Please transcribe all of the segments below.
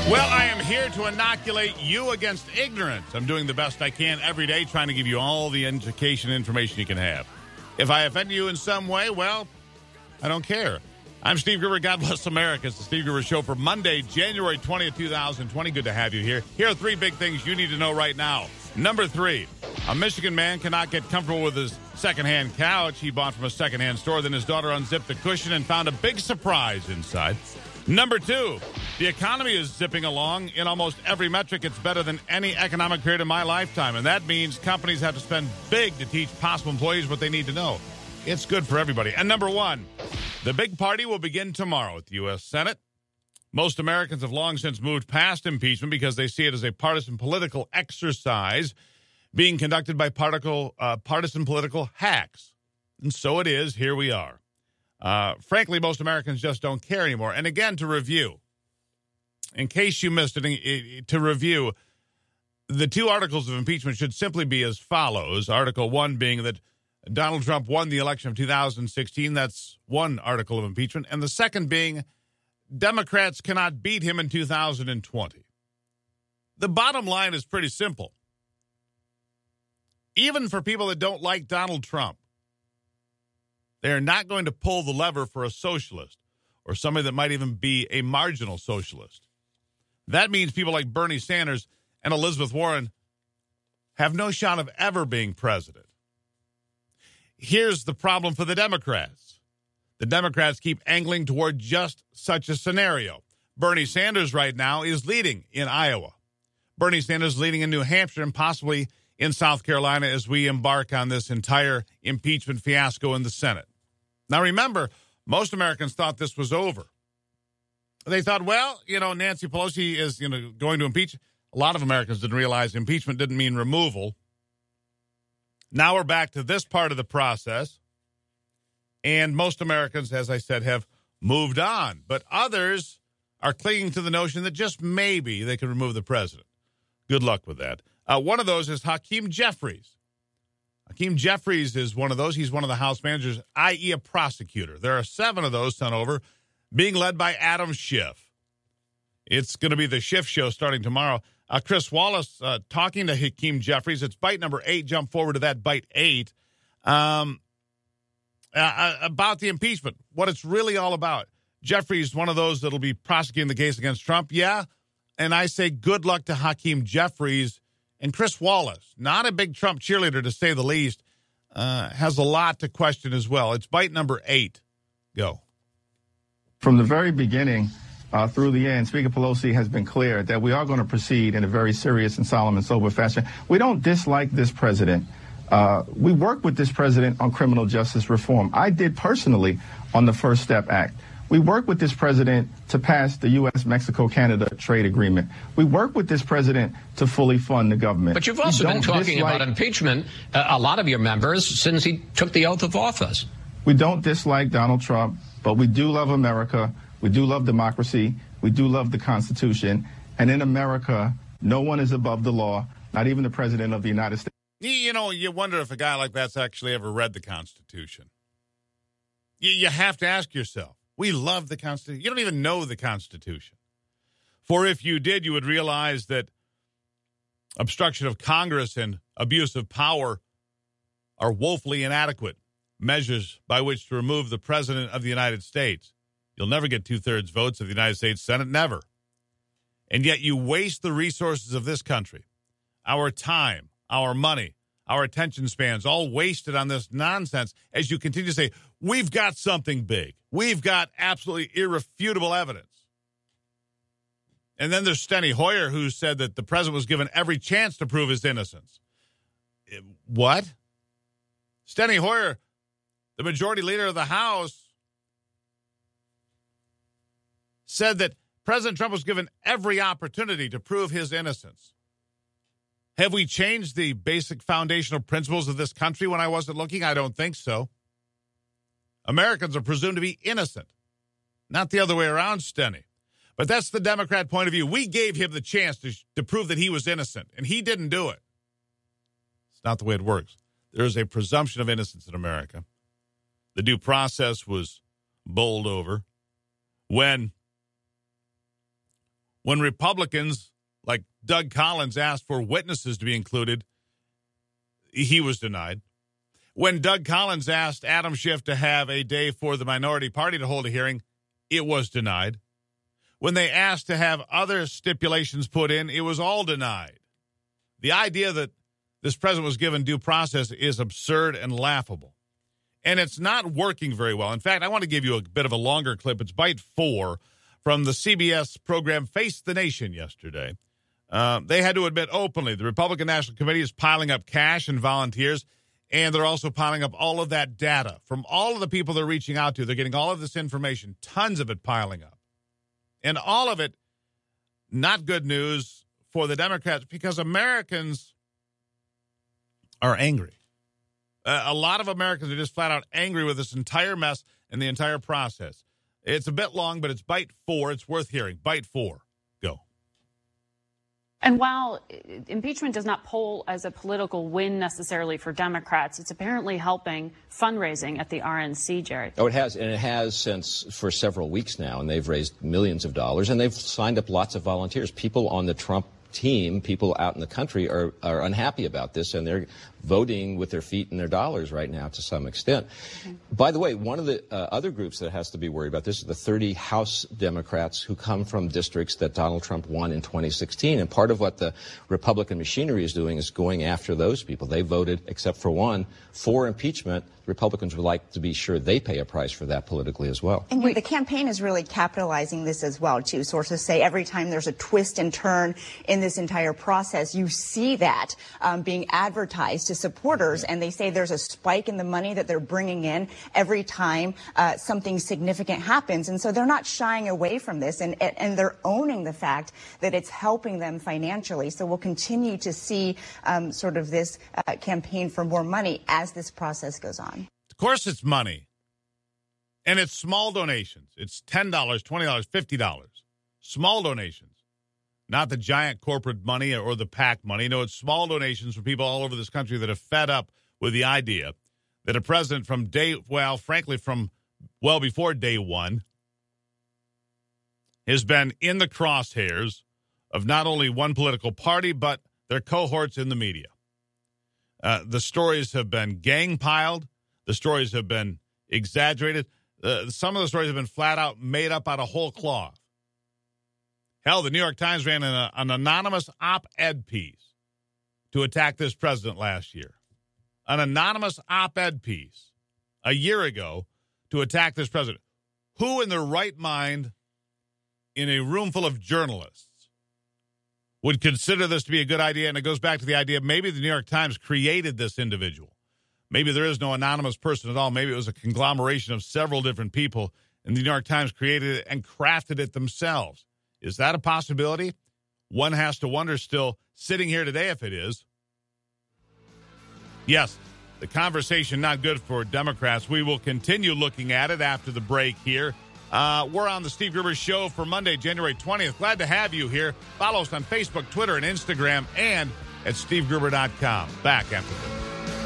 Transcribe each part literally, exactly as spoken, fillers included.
Well, I am here to inoculate you against ignorance. I'm doing the best I can every day, trying to give you all the education information you can have. If I offend you in some way, well, I don't care. I'm Steve Gruber. God bless America. It's the Steve Gruber Show for Monday, January twentieth, twenty twenty. Good to have you here. Here are three big things you need to know right now. Number three, a Michigan man cannot get comfortable with his secondhand couch he bought from a secondhand store. Then his daughter unzipped the cushion and found a big surprise inside. Number two, the economy is zipping along. In almost every metric, it's better than any economic period in my lifetime. And that means companies have to spend big to teach possible employees what they need to know. It's good for everybody. And number one, the big party will begin tomorrow at the U S Senate. Most Americans have long since moved past impeachment because they see it as a partisan political exercise being conducted by particle, uh, partisan political hacks. And so it is. Here we are. Uh, frankly, most Americans just don't care anymore. And again, to review, in case you missed it, to review, the two articles of impeachment should simply be as follows. Article one being that Donald Trump won the election of two thousand sixteen. That's one article of impeachment. And the second being Democrats cannot beat him in two thousand twenty. The bottom line is pretty simple. Even for people that don't like Donald Trump, they are not going to pull the lever for a socialist or somebody that might even be a marginal socialist. That means people like Bernie Sanders and Elizabeth Warren have no shot of ever being president. Here's the problem for the Democrats. The Democrats keep angling toward just such a scenario. Bernie Sanders right now is leading in Iowa. Bernie Sanders is leading in New Hampshire and possibly in South Carolina as we embark on this entire impeachment fiasco in the Senate. Now, remember, most Americans thought this was over. They thought, well, you know, Nancy Pelosi is, you know, going to impeach. A lot of Americans didn't realize impeachment didn't mean removal. Now we're back to this part of the process. And most Americans, as I said, have moved on. But others are clinging to the notion that just maybe they can remove the president. Good luck with that. Uh, one of those is Hakeem Jeffries. Hakeem Jeffries is one of those. He's one of the House managers, that is a prosecutor. There are seven of those sent over, being led by Adam Schiff. It's going to be the Schiff show starting tomorrow. Uh, Chris Wallace uh, talking to Hakeem Jeffries. It's bite number eight. Jump forward to that, bite eight. Um, uh, about the impeachment, what it's really all about. Jeffries, one of those that will be prosecuting the case against Trump. Yeah, and I say good luck to Hakeem Jeffries. And Chris Wallace, not a big Trump cheerleader to say the least, uh, has a lot to question as well. It's bite number eight. Go. From the very beginning uh, through the end, Speaker Pelosi has been clear that we are going to proceed in a very serious and solemn and sober fashion. We don't dislike this president. Uh, we work with this president on criminal justice reform. I did personally on the First Step Act. We work with this president to pass the U S Mexico Canada trade agreement. We work with this president to fully fund the government. But you've also been talking dislike, about impeachment, uh, a lot of your members, since he took the oath of office. We don't dislike Donald Trump, but we do love America. We do love democracy. We do love the Constitution. And in America, no one is above the law, not even the president of the United States. You know, you wonder if a guy like that's actually ever read the Constitution. You, you have to ask yourself. We love the Constitution. You don't even know the Constitution. For if you did, you would realize that obstruction of Congress and abuse of power are woefully inadequate measures by which to remove the President of the United States. You'll never get two-thirds votes of the United States Senate, never. And yet you waste the resources of this country, our time, our money, our attention spans, all wasted on this nonsense as you continue to say, we've got something big. We've got absolutely irrefutable evidence. And then there's Steny Hoyer, who said that the president was given every chance to prove his innocence. What? Steny Hoyer, the majority leader of the House, said that President Trump was given every opportunity to prove his innocence. Have we changed the basic foundational principles of this country when I wasn't looking? I don't think so. Americans are presumed to be innocent, not the other way around, Steny. But that's the Democrat point of view. We gave him the chance to, to prove that he was innocent, and he didn't do it. It's not the way it works. There is a presumption of innocence in America. The due process was bowled over when When Republicans like Doug Collins asked for witnesses to be included, he was denied. When Doug Collins asked Adam Schiff to have a day for the minority party to hold a hearing, it was denied. When they asked to have other stipulations put in, it was all denied. The idea that this president was given due process is absurd and laughable. And it's not working very well. In fact, I want to give you a bit of a longer clip. It's bite four from the C B S program Face the Nation yesterday. Uh, they had to admit openly the Republican National Committee is piling up cash and volunteers, and they're also piling up all of that data from all of the people they're reaching out to. They're getting all of this information, tons of it piling up. And all of it not good news for the Democrats because Americans are angry. Uh, a lot of Americans are just flat out angry with this entire mess and the entire process. It's a bit long, but it's bite four. It's worth hearing. Bite four. Go. And while impeachment does not poll as a political win necessarily for Democrats, it's apparently helping fundraising at the R N C, Jerry. Oh, it has. And it has since for several weeks now. And they've raised millions of dollars. And they've signed up lots of volunteers. People on the Trump team, people out in the country are, are unhappy about this, and they're voting with their feet and their dollars right now to some extent. Okay. By the way, one of the uh, other groups that has to be worried about this is the thirty House Democrats who come from districts that Donald Trump won in twenty sixteen. And part of what the Republican machinery is doing is going after those people. They voted, except for one, for impeachment. Republicans would like to be sure they pay a price for that politically as well. And the campaign is really capitalizing this as well, too. Sources say every time there's a twist and turn in this entire process, you see that um, being advertised to supporters, and they say there's a spike in the money that they're bringing in every time uh, something significant happens. And so they're not shying away from this, and, and they're owning the fact that it's helping them financially. So we'll continue to see um, sort of this uh, campaign for more money as this process goes on. Of course it's money. And it's small donations. It's ten dollars, twenty dollars, fifty dollars. Small donations. Not the giant corporate money or the PAC money. No, it's small donations from people all over this country that are fed up with the idea that a president from day, well, frankly, from well before day one, has been in the crosshairs of not only one political party, but their cohorts in the media. Uh, the stories have been gang-piled. The stories have been exaggerated. Uh, some of the stories have been flat out made up out of whole cloth. Hell, the New York Times ran an, an anonymous op-ed piece to attack this president last year. An anonymous op-ed piece a year ago to attack this president. Who in their right mind, in a room full of journalists, would consider this to be a good idea? And it goes back to the idea maybe the New York Times created this individual. Maybe there is no anonymous person at all. Maybe it was a conglomeration of several different people, and the New York Times created it and crafted it themselves. Is that a possibility? One has to wonder still, sitting here today, if it is. Yes, the conversation not good for Democrats. We will continue looking at it after the break here. Uh, we're on the Steve Gruber Show for Monday, January twentieth. Glad to have you here. Follow us on Facebook, Twitter, and Instagram, and at steve gruber dot com. Back after this.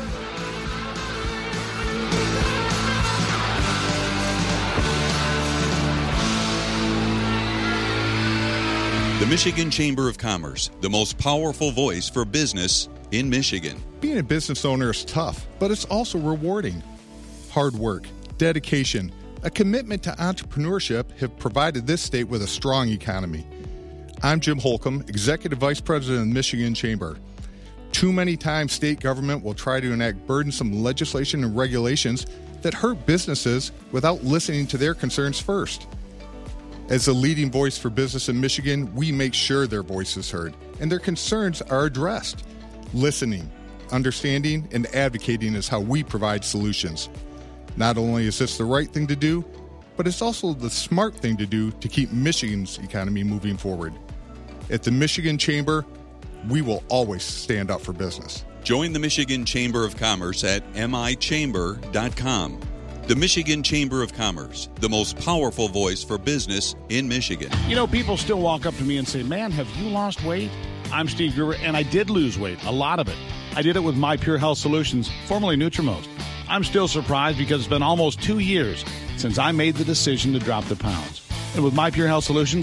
The Michigan Chamber of Commerce, the most powerful voice for business in Michigan. Being a business owner is tough, but it's also rewarding. Hard work, dedication, a commitment to entrepreneurship have provided this state with a strong economy. I'm Jim Holcomb, Executive Vice President of the Michigan Chamber. Too many times state government will try to enact burdensome legislation and regulations that hurt businesses without listening to their concerns first. As the leading voice for business in Michigan, we make sure their voice is heard and their concerns are addressed. Listening, understanding, and advocating is how we provide solutions. Not only is this the right thing to do, but it's also the smart thing to do to keep Michigan's economy moving forward. At the Michigan Chamber, we will always stand up for business. Join the Michigan Chamber of Commerce at m i chamber dot com. The Michigan Chamber of Commerce, the most powerful voice for business in Michigan. You know, people still walk up to me and say, man, have you lost weight? I'm Steve Gruber, and I did lose weight, a lot of it. I did it with My Pure Health Solutions, formerly Nutrimost. I'm still surprised because it's been almost two years since I made the decision to drop the pounds. And with My Pure Health Solutions,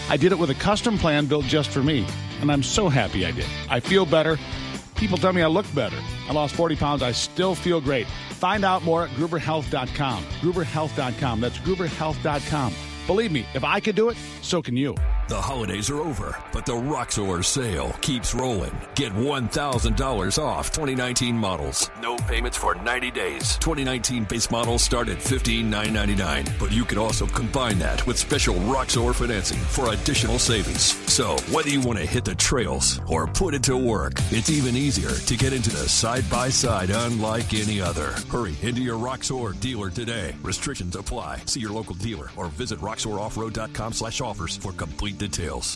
I did it with a custom plan built just for me, and I'm so happy I did. I feel better. People tell me I look better. I lost forty pounds. I still feel great. Find out more at Gruber Health dot com. Gruber Health dot com. That's Gruber Health dot com. Believe me, if I could do it, so can you. The holidays are over, but the Roxor sale keeps rolling. Get one thousand dollars off twenty nineteen models. No payments for ninety days. twenty nineteen base models start at fifteen thousand nine hundred ninety-nine dollars. But you can also combine that with special Roxor financing for additional savings. So whether you want to hit the trails or put it to work, it's even easier to get into the side-by-side unlike any other. Hurry into your Roxor dealer today. Restrictions apply. See your local dealer or visit roxor off road dot com slash offers for complete details.